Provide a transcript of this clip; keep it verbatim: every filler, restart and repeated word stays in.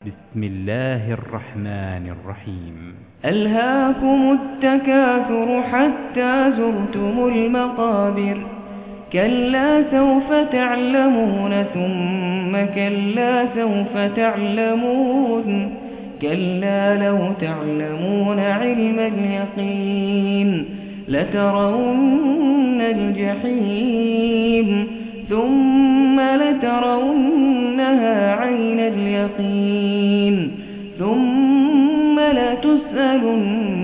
بسم الله الرحمن الرحيم. ألهاكم التكاثر حتى زرتم المقابر كلا سوف تعلمون ثم كلا سوف تعلمون كلا لو تعلمون علم اليقين لترون الجحيم ثم لترونها عين اليقين ثم لتسألن